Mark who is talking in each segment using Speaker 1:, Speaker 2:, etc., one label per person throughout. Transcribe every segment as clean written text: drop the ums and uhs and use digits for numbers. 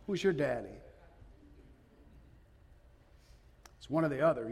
Speaker 1: Who's your daddy? It's one or the other,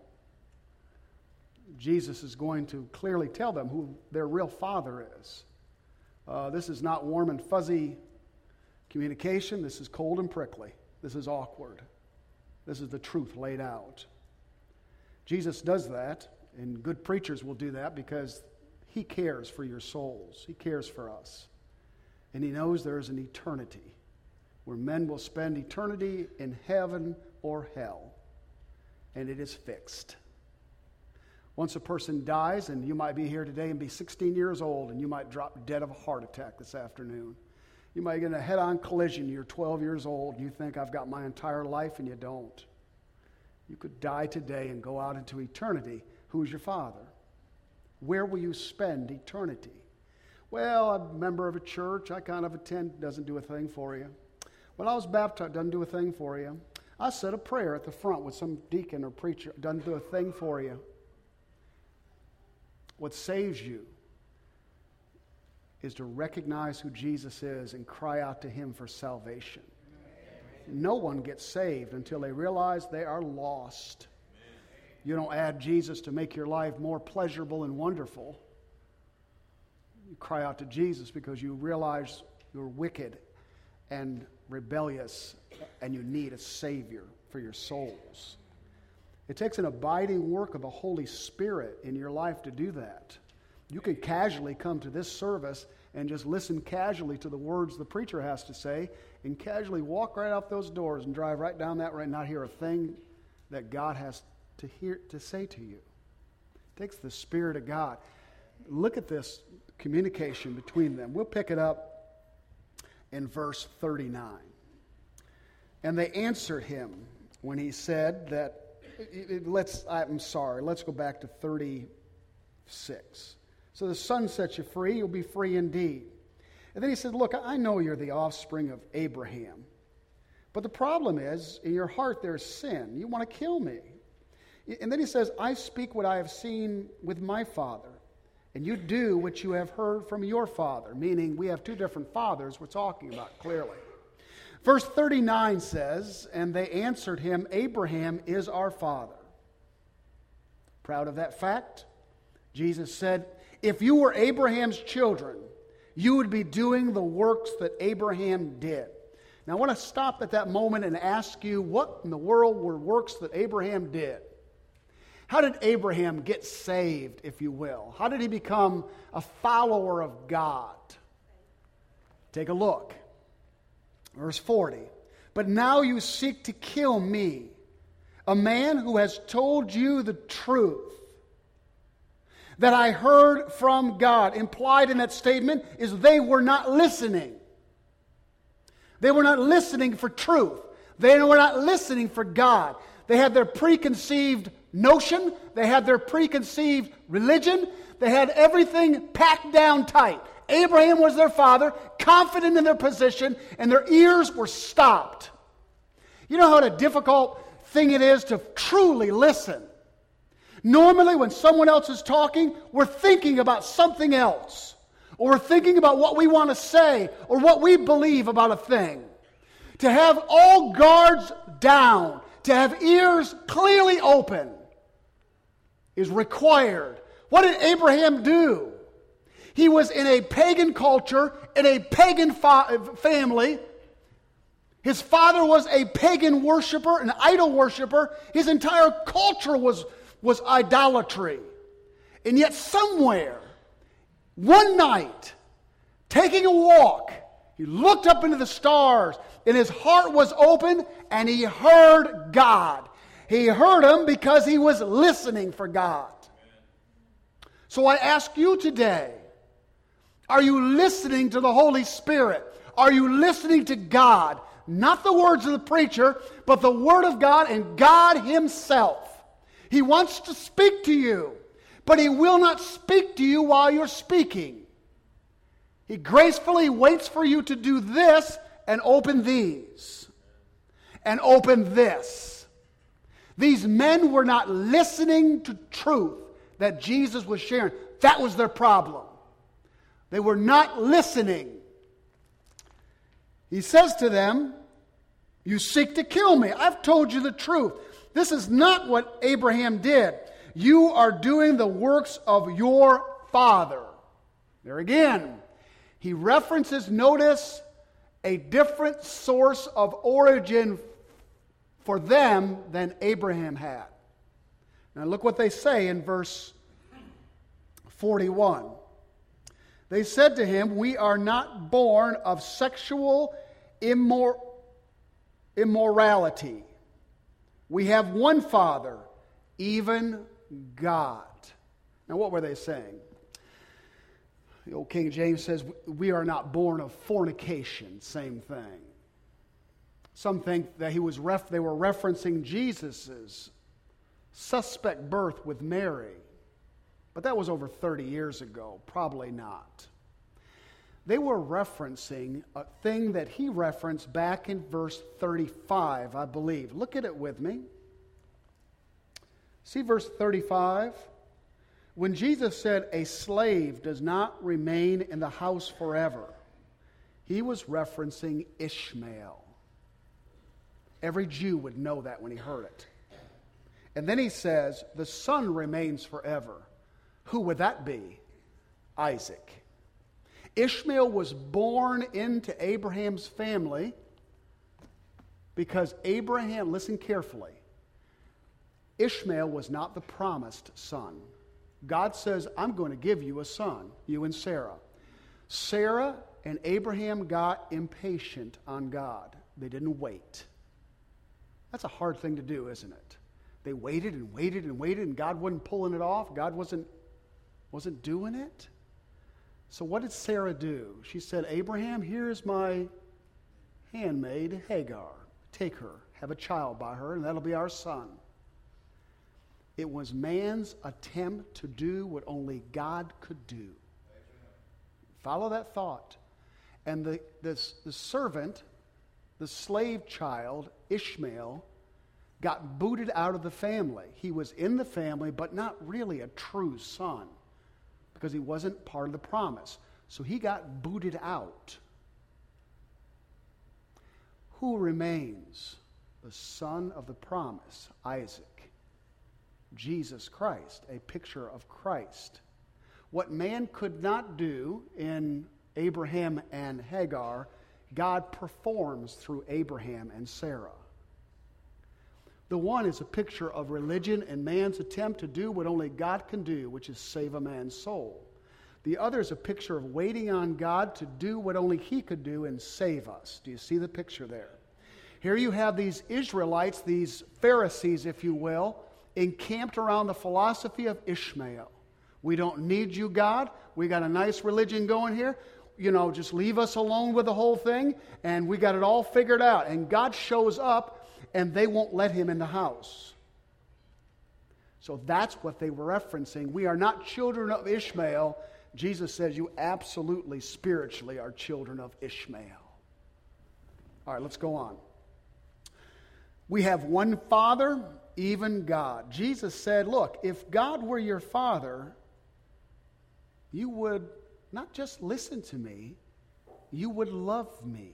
Speaker 1: Jesus is going to clearly tell them who their real father is. This is not warm and fuzzy communication. This is cold and prickly. This is awkward. This is the truth laid out. Jesus does that, and good preachers will do that because He cares for your souls. He cares for us. And He knows there is an eternity where men will spend eternity in heaven or hell. And it is fixed. Once a person dies, and you might be here today and be 16 years old, and you might drop dead of a heart attack this afternoon. You might get in a head-on collision. You're 12 years old, and you think, I've got my entire life, and you don't. You could die today and go out into eternity. Who's your father? Where will you spend eternity? Well, I'm a member of a church. I kind of attend. Doesn't do a thing for you. When I was baptized, doesn't do a thing for you. I said a prayer at the front with some deacon or preacher. Doesn't do a thing for you. What saves you is to recognize who Jesus is and cry out to Him for salvation. No one gets saved until they realize they are lost. You don't add Jesus to make your life more pleasurable and wonderful. You cry out to Jesus because you realize you're wicked and rebellious and you need a Savior for your souls. It takes an abiding work of the Holy Spirit in your life to do that. You can casually come to this service and just listen casually to the words the preacher has to say and casually walk right out those doors and drive right down that road and not hear a thing that God has to say to you. It takes the Spirit of God. Look at this communication between them. We'll pick it up in verse 39. And they answered him when he said that, let's go back to 36. So the Son sets you free, you'll be free indeed. And then he said, look, I know you're the offspring of Abraham. But the problem is, in your heart there's sin. You want to kill me. And then he says, I speak what I have seen with my father. And you do what you have heard from your father. Meaning we have two different fathers we're talking about clearly. Verse 39 says, and they answered him, Abraham is our father. Proud of that fact? Jesus said, if you were Abraham's children, you would be doing the works that Abraham did. Now I want to stop at that moment and ask you, what in the world were works that Abraham did? How did Abraham get saved, if you will? How did he become a follower of God? Take a look. Verse 40. But now you seek to kill me, a man who has told you the truth that I heard from God. Implied in that statement is they were not listening. They were not listening for truth. They were not listening for God. They had their preconceived notion. They had their preconceived religion. They had everything packed down tight. Abraham was their father, confident in their position, and their ears were stopped. You know what a difficult thing it is to truly listen. Normally, when someone else is talking, we're thinking about something else. Or we're thinking about what we want to say, or what we believe about a thing. To have all guards down, to have ears clearly open, is required. What did Abraham do? He was in a pagan culture, in a pagan family. His father was a pagan worshiper, an idol worshiper. His entire culture was idolatry. And yet somewhere, one night, taking a walk, he looked up into the stars, and his heart was open, and he heard God. He heard Him because he was listening for God. So I ask you today, are you listening to the Holy Spirit? Are you listening to God? Not the words of the preacher, but the Word of God and God Himself. He wants to speak to you, but He will not speak to you while you're speaking. He gracefully waits for you to do this and open these. And open this. These men were not listening to truth that Jesus was sharing. That was their problem. They were not listening. He says to them, You seek to kill me. I've told you the truth. This is not what Abraham did. You are doing the works of your father. There again, he references, notice, a different source of origin for them than Abraham had. Now look what they say in verse 41. They said to him, we are not born of sexual immorality. We have one Father, even God. Now what were they saying? The old King James says, we are not born of fornication. Same thing. Some think that they were referencing Jesus' suspect birth with Mary. But that was over 30 years ago. Probably not. They were referencing a thing that he referenced back in verse 35, I believe. Look at it with me. See verse 35? When Jesus said, a slave does not remain in the house forever, he was referencing Ishmael. Every Jew would know that when he heard it. And then he says, the son remains forever. Who would that be? Isaac. Ishmael was born into Abraham's family because Abraham, listen carefully, Ishmael was not the promised son. God says, I'm going to give you a son, you and Sarah. Sarah and Abraham got impatient on God. They didn't wait. That's a hard thing to do, isn't it? They waited and waited and waited, and God wasn't pulling it off. God wasn't doing it. So what did Sarah do? She said, Abraham, here's my handmaid, Hagar. Take her, have a child by her, and that'll be our son. It was man's attempt to do what only God could do. Follow that thought. And the servant, the slave child, Ishmael, got booted out of the family. He was in the family, but not really a true son, because he wasn't part of the promise. So he got booted out. Who remains? The son of the promise, Isaac. Jesus Christ, a picture of Christ. What man could not do in Abraham and Hagar, God performs through Abraham and Sarah. The one is a picture of religion and man's attempt to do what only God can do, which is save a man's soul. The other is a picture of waiting on God to do what only He could do and save us. Do you see the picture there? Here you have these Israelites, these Pharisees, if you will, encamped around the philosophy of Ishmael. We don't need you, God. We got a nice religion going here. Just leave us alone with the whole thing, and we got it all figured out. And God shows up, and they won't let Him in the house. So that's what they were referencing. We are not children of Ishmael. Jesus says you absolutely spiritually are children of Ishmael. All right, let's go on. We have one Father, even God. Jesus said, look, if God were your Father, you would not just listen to me, you would love me.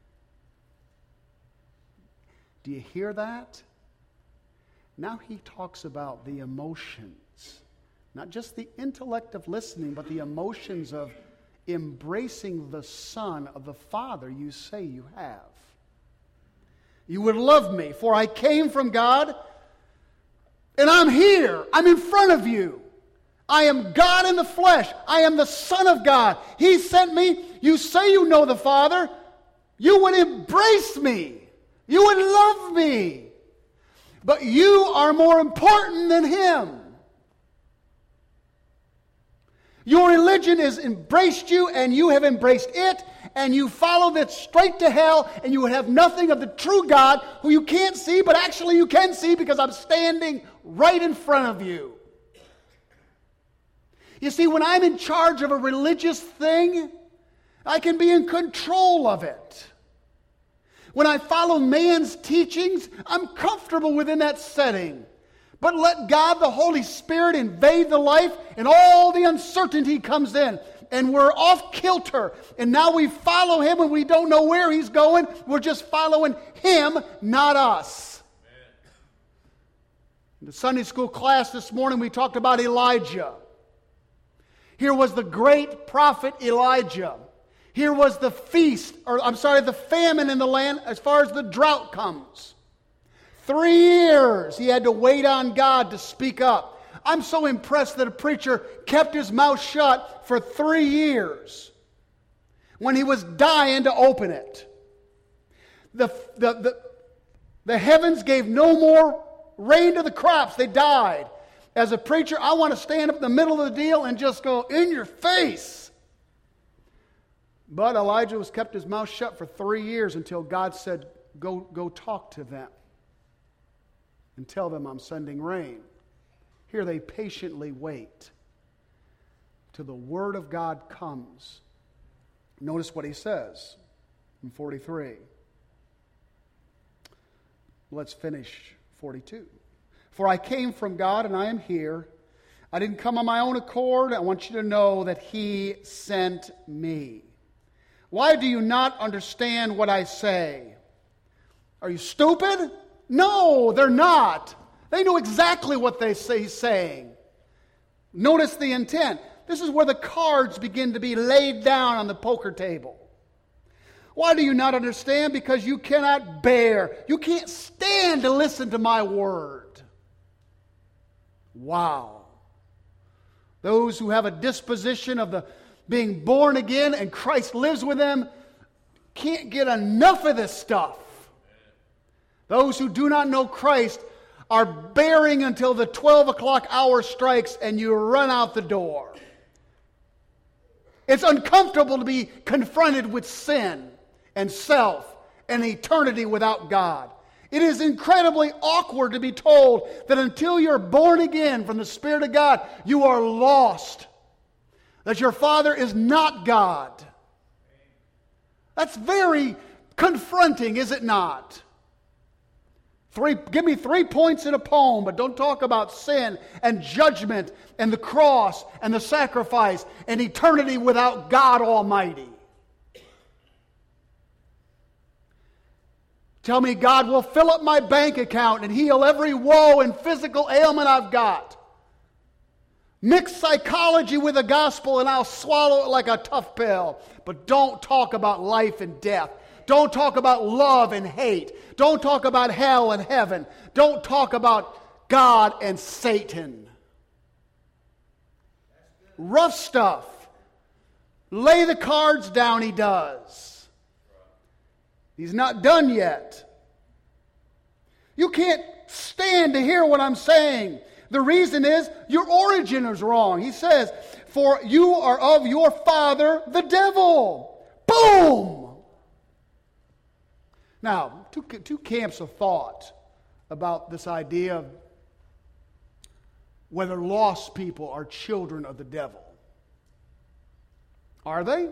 Speaker 1: Do you hear that? Now he talks about the emotions. Not just the intellect of listening, but the emotions of embracing the Son of the Father you say you have. You would love me, for I came from God, and I'm here. I'm in front of you. I am God in the flesh. I am the Son of God. He sent me. You say you know the Father. You would embrace me. You would love me. But you are more important than Him. Your religion has embraced you, and you have embraced it, and you follow that straight to hell, and you would have nothing of the true God who you can't see, but actually you can see because I'm standing right in front of you. You see, when I'm in charge of a religious thing, I can be in control of it. When I follow man's teachings, I'm comfortable within that setting. But let God, the Holy Spirit, invade the life, and all the uncertainty comes in. and we're off kilter. And now we follow him and we don't know where he's going. We're just following him, not us. In the Sunday school class this morning, we talked about Elijah. Here was the great prophet Elijah. Here was the the famine in the land as far as the drought comes. 3 years he had to wait on God to speak up. I'm so impressed that a preacher kept his mouth shut for 3 years when he was dying to open it. The heavens gave no more rain to the crops. They died. As a preacher, I want to stand up in the middle of the deal and just go, in your face. But Elijah was kept his mouth shut for 3 years until God said, go talk to them and tell them I'm sending rain. Here they patiently wait till the word of God comes. Notice what he says in 43. Let's finish 42. For I came from God and I am here. I didn't come on my own accord. I want you to know that he sent me. Why do you not understand what I say? Are you stupid? No, they're not. They know exactly what he's saying. Notice the intent. This is where the cards begin to be laid down on the poker table. Why do you not understand? Because you cannot bear. You can't stand to listen to my word. Wow. Those who have a disposition of being born again and Christ lives with them can't get enough of this stuff. Those who do not know Christ are bearing until the 12 o'clock hour strikes and you run out the door. It's uncomfortable to be confronted with sin and self and eternity without God. It is incredibly awkward to be told that until you're born again from the Spirit of God, you are lost. That your Father is not God. That's very confronting, is it not? Give me 3 points in a poem, but don't talk about sin and judgment and the cross and the sacrifice and eternity without God Almighty. Tell me God will fill up my bank account and heal every woe and physical ailment I've got. Mix psychology with the gospel and I'll swallow it like a tough pill. But don't talk about life and death. Don't talk about love and hate. Don't talk about hell and heaven. Don't talk about God and Satan. Rough stuff. Lay the cards down, he does. He's not done yet. You can't stand to hear what I'm saying. The reason is your origin is wrong. He says, for you are of your father, the devil. Boom! Now, two camps of thought about this idea of whether lost people are children of the devil. Are they?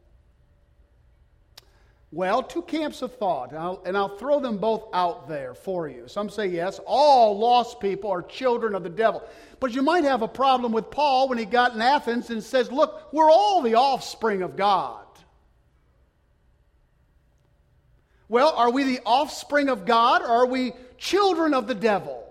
Speaker 1: Well, two camps of thought, and I'll throw them both out there for you. Some say yes, all lost people are children of the devil. But you might have a problem with Paul when he got in Athens and says, look, we're all the offspring of God. Well, are we the offspring of God or are we children of the devil?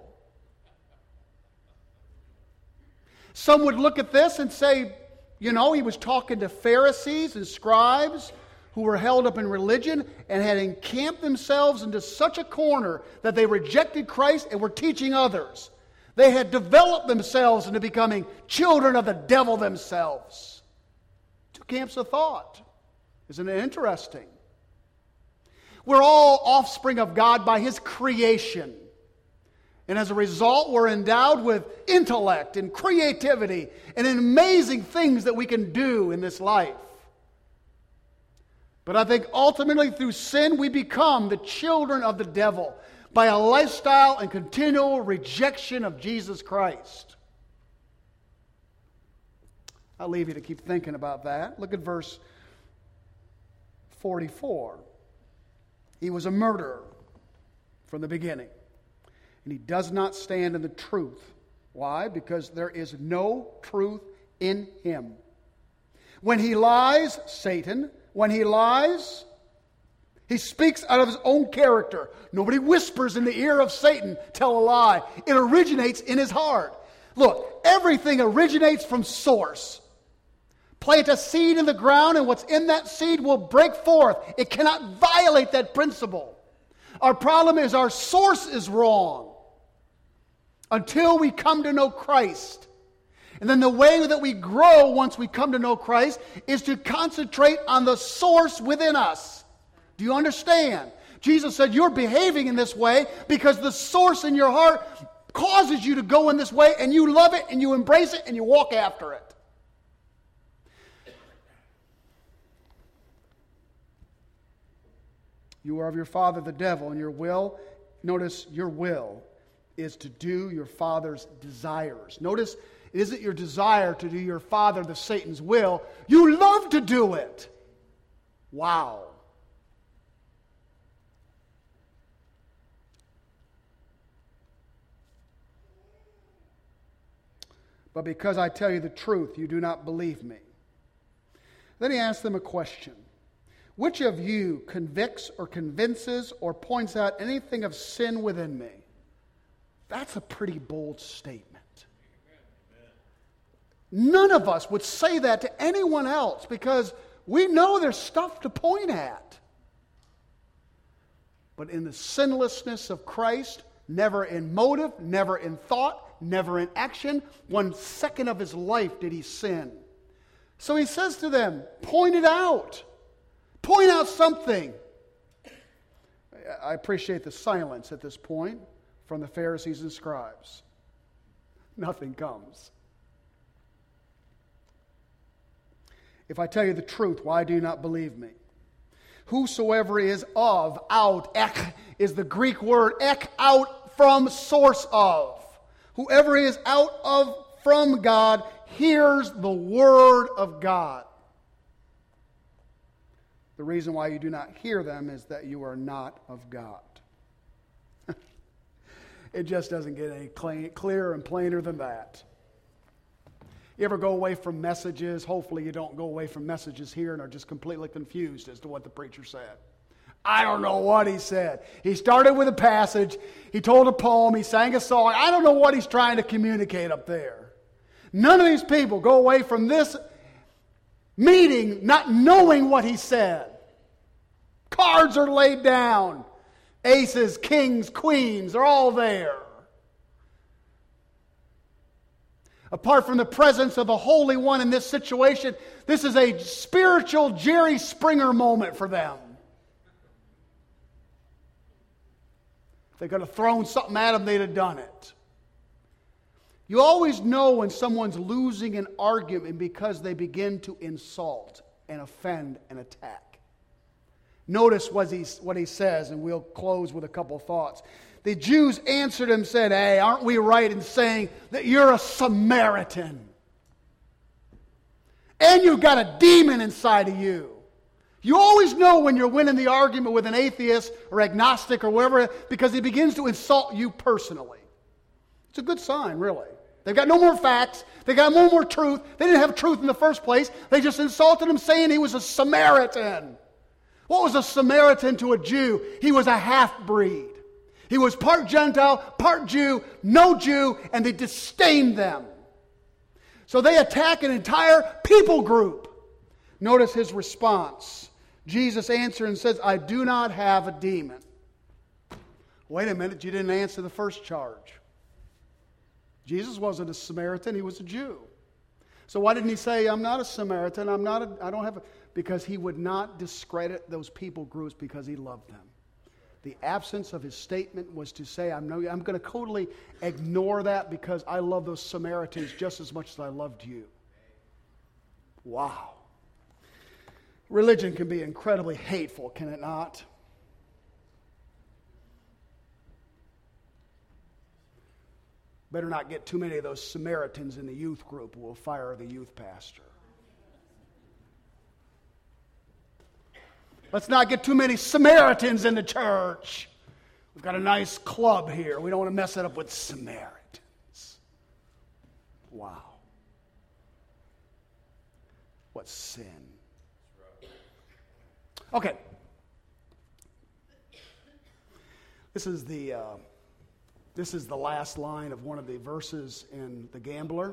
Speaker 1: Some would look at this and say, you know, he was talking to Pharisees and scribes who were held up in religion and had encamped themselves into such a corner that they rejected Christ and were teaching others. They had developed themselves into becoming children of the devil themselves. Two camps of thought. Isn't it interesting? We're all offspring of God by His creation. And as a result, we're endowed with intellect and creativity and amazing things that we can do in this life. But I think ultimately through sin, we become the children of the devil by a lifestyle and continual rejection of Jesus Christ. I'll leave you to keep thinking about that. Look at verse 44. He was a murderer from the beginning. And he does not stand in the truth. Why? Because there is no truth in him. When he lies, Satan, when he lies, he speaks out of his own character. Nobody whispers in the ear of Satan, tell a lie. It originates in his heart. Look, everything originates from source. Plant a seed in the ground, and what's in that seed will break forth. It cannot violate that principle. Our problem is our source is wrong until we come to know Christ. And then the way that we grow once we come to know Christ is to concentrate on the source within us. Do you understand? Jesus said you're behaving in this way because the source in your heart causes you to go in this way, and you love it and you embrace it and you walk after it. You are of your father the devil, and your will, notice your will, is to do your father's desires. Notice, it isn't your desire to do your father, the Satan's will. You love to do it. Wow. But because I tell you the truth, you do not believe me. Then he asked them a question. Which of you convicts or convinces or points out anything of sin within me? That's a pretty bold statement. None of us would say that to anyone else because we know there's stuff to point at. But in the sinlessness of Christ, never in motive, never in thought, never in action, 1 second of his life did he sin. So he says to them, point it out. Point out something. I appreciate the silence at this point from the Pharisees and scribes. Nothing comes. If I tell you the truth, why do you not believe me? Whosoever is of, out, ek is the Greek word, ek, out, from, source of. Whoever is out of, from God, hears the word of God. The reason why you do not hear them is that you are not of God. It just doesn't get any clearer and plainer than that. You ever go away from messages? Hopefully you don't go away from messages here and are just completely confused as to what the preacher said. I don't know what he said. He started with a passage. He told a poem. He sang a song. I don't know what he's trying to communicate up there. None of these people go away from this meeting not knowing what he said. Cards are laid down. Aces, kings, queens are all there. Apart from the presence of the Holy One in this situation, this is a spiritual Jerry Springer moment for them. If they could have thrown something at him, they'd have done it. You always know when someone's losing an argument because they begin to insult and offend and attack. Notice what he says, and we'll close with a couple thoughts. The Jews answered him and said, hey, aren't we right in saying that you're a Samaritan? And you've got a demon inside of you. You always know when you're winning the argument with an atheist or agnostic or whatever because he begins to insult you personally. It's a good sign, really. They've got no more facts. They got no more truth. They didn't have truth in the first place. They just insulted him saying he was a Samaritan. What was a Samaritan to a Jew? He was a half-breed. He was part Gentile, part Jew, no Jew, and they disdained them. So they attack an entire people group. Notice his response. Jesus answered and says, I do not have a demon. Wait a minute, you didn't answer the first charge. Jesus wasn't a Samaritan, he was a Jew. So why didn't he say, I'm not a Samaritan, I don't have a... Because he would not discredit those people groups because he loved them. The absence of his statement was to say, I'm going to totally ignore that because I love those Samaritans just as much as I loved you. Wow. Religion can be incredibly hateful, can it not? Better not get too many of those Samaritans in the youth group who will fire the youth pastor. Let's not get too many Samaritans in the church. We've got a nice club here. We don't want to mess it up with Samaritans. Wow. what's sin. Okay. This is the last line of one of the verses in The Gambler.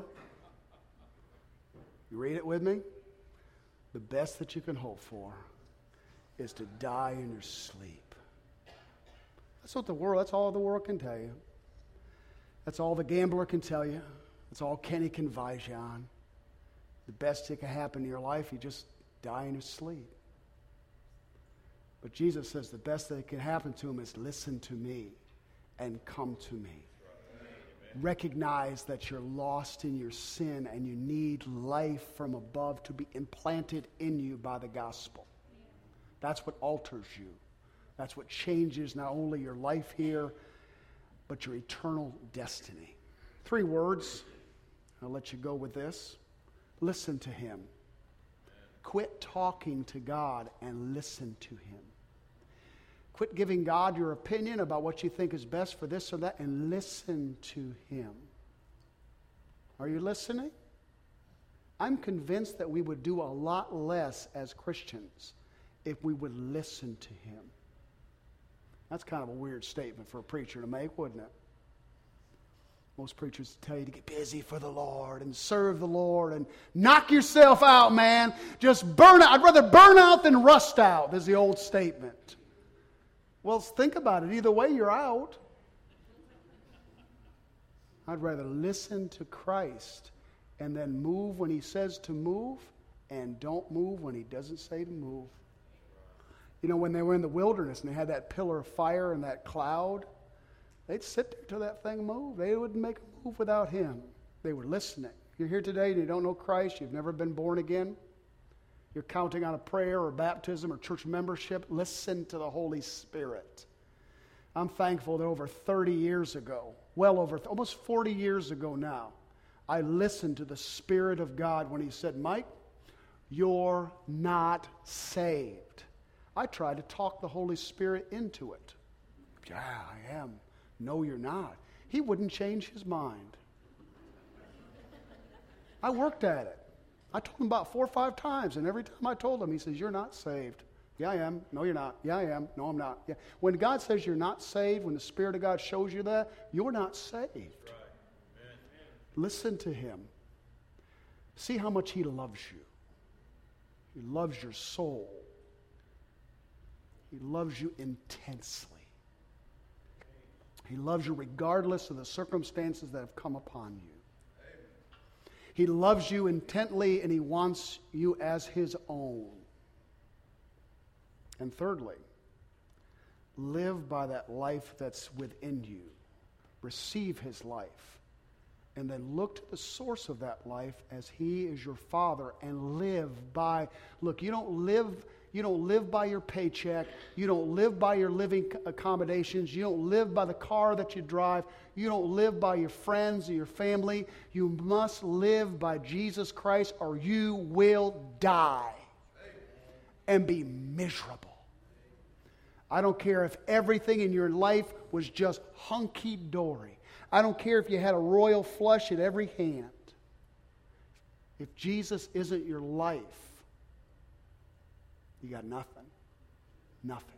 Speaker 1: You read it with me? The best that you can hope for is to die in your sleep. That's all the world can tell you. That's all The Gambler can tell you. That's all Kenny can advise you on. The best that can happen in your life, you just die in your sleep. But Jesus says the best that can happen to him is listen to me and come to me. Recognize that you're lost in your sin and you need life from above to be implanted in you by the gospel. That's what alters you. That's what changes not only your life here, but your eternal destiny. 3 words. I'll let you go with this. Listen to him. Quit talking to God and listen to him. Quit giving God your opinion about what you think is best for this or that and listen to him. Are you listening? I'm convinced that we would do a lot less as Christians if we would listen to him. That's kind of a weird statement for a preacher to make, wouldn't it? Most preachers tell you to get busy for the Lord and serve the Lord and knock yourself out, man. Just burn out. I'd rather burn out than rust out, is the old statement. Well, think about it. Either way, you're out. I'd rather listen to Christ and then move when he says to move and don't move when he doesn't say to move. You know, when they were in the wilderness and they had that pillar of fire and that cloud, they'd sit there till that thing moved. They wouldn't make a move without him. They were listening. You're here today and you don't know Christ. You've never been born again. You're counting on a prayer or baptism or church membership. Listen to the Holy Spirit. I'm thankful that over 30 years ago, almost 40 years ago now, I listened to the Spirit of God when he said, Mike, you're not saved. I tried to talk the Holy Spirit into it. Yeah, I am. No, you're not. He wouldn't change his mind. I worked at it. I told him about 4 or 5 times, and every time I told him, he says, you're not saved. Yeah, I am. No, you're not. Yeah, I am. No, I'm not. Yeah. When God says you're not saved, when the Spirit of God shows you that, you're not saved. Right. Listen to him. See how much he loves you. He loves your soul. He loves you intensely. He loves you regardless of the circumstances that have come upon you. He loves you intently and he wants you as his own. And thirdly, live by that life that's within you. Receive his life. And then look to the source of that life as he is your Father and live by, look, you don't live by your paycheck. You don't live by your living accommodations. You don't live by the car that you drive. You don't live by your friends or your family. You must live by Jesus Christ or you will die and be miserable. I don't care if everything in your life was just hunky-dory. I don't care if you had a royal flush at every hand. If Jesus isn't your life, you got nothing. Nothing.